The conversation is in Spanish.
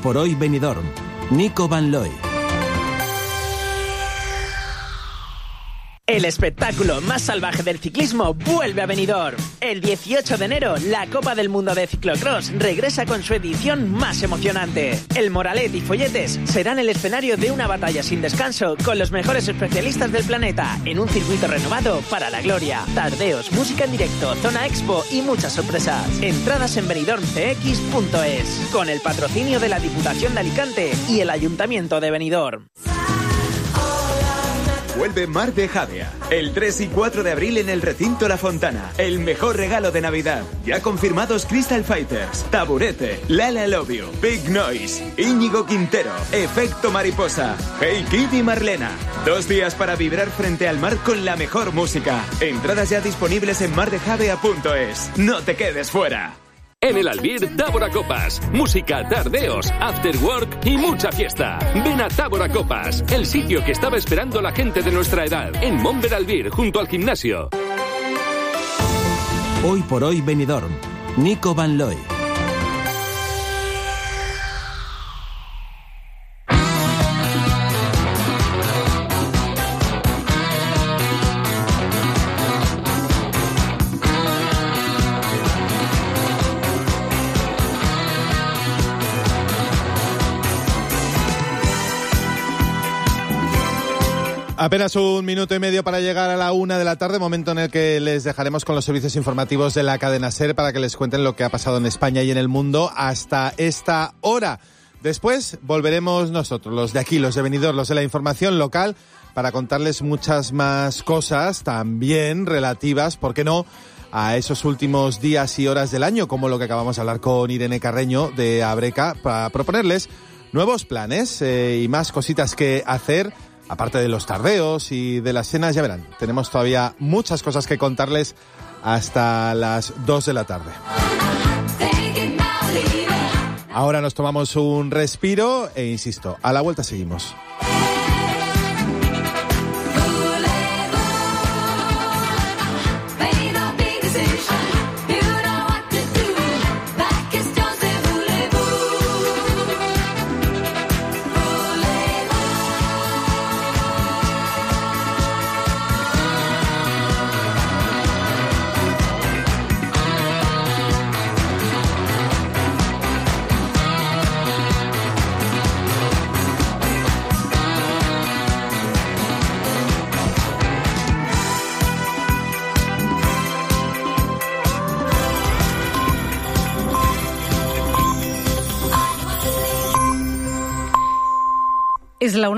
por hoy Benidorm. Nico Van Looy. El espectáculo más salvaje del ciclismo vuelve a Benidorm. El 18 de enero, la Copa del Mundo de Ciclocross regresa con su edición más emocionante. El Moralet y Folletes serán el escenario de una batalla sin descanso con los mejores especialistas del planeta en un circuito renovado para la gloria. Tardeos, música en directo, zona expo y muchas sorpresas. Entradas en benidormcx.es con el patrocinio de la Diputación de Alicante y el Ayuntamiento de Benidorm. Vuelve Mar de Javea, el 3 y 4 de abril en el recinto La Fontana. El mejor regalo de Navidad. Ya confirmados Crystal Fighters, Taburete, Lala Love You, Big Noise, Íñigo Quintero, Efecto Mariposa, Hey Kid y Marlena. 2 días para vibrar frente al mar con la mejor música. Entradas ya disponibles en mardejavea.es. No te quedes fuera. En el Albir, Tábora Copas. Música, tardeos, after work y mucha fiesta. Ven a Tábora Copas, el sitio que estaba esperando la gente de nuestra edad. En Montber Albir, junto al gimnasio. Hoy por hoy Benidorm. Nico Van Looy. Apenas un minuto y medio para llegar a la 1 de la tarde, momento en el que les dejaremos con los servicios informativos de la cadena SER para que les cuenten lo que ha pasado en España y en el mundo hasta esta hora. Después volveremos nosotros, los de aquí, los de Benidorm, los de la información local, para contarles muchas más cosas también relativas, ¿por qué no?, a esos últimos días y horas del año, como lo que acabamos de hablar con Irene Carreño de Abreca, para proponerles nuevos planes y más cositas que hacer. Aparte de los tardeos y de las cenas, ya verán, tenemos todavía muchas cosas que contarles hasta las 2 de la tarde. Ahora nos tomamos un respiro e insisto, a la vuelta seguimos. Es la 1.